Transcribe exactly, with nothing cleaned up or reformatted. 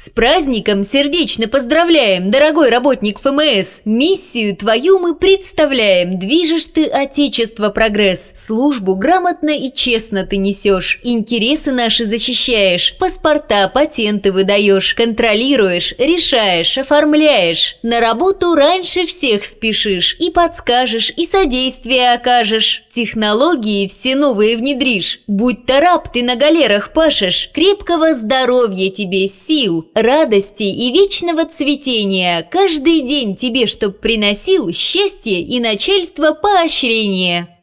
С праздником сердечно поздравляем, дорогой работник ФМС! Миссию твою мы представляем. Движешь ты Отечество прогресс. Службу грамотно и честно ты несешь. Интересы наши защищаешь. Паспорта, патенты выдаешь. Контролируешь, решаешь, оформляешь. На работу раньше всех спешишь. И подскажешь, и содействие окажешь. Технологии все новые внедришь. Будь то раб, ты на галерах пашешь. Крепкого здоровья тебе, сил, радости и вечного цветения. Каждый день тебе, чтоб приносил счастье и начальство поощрение.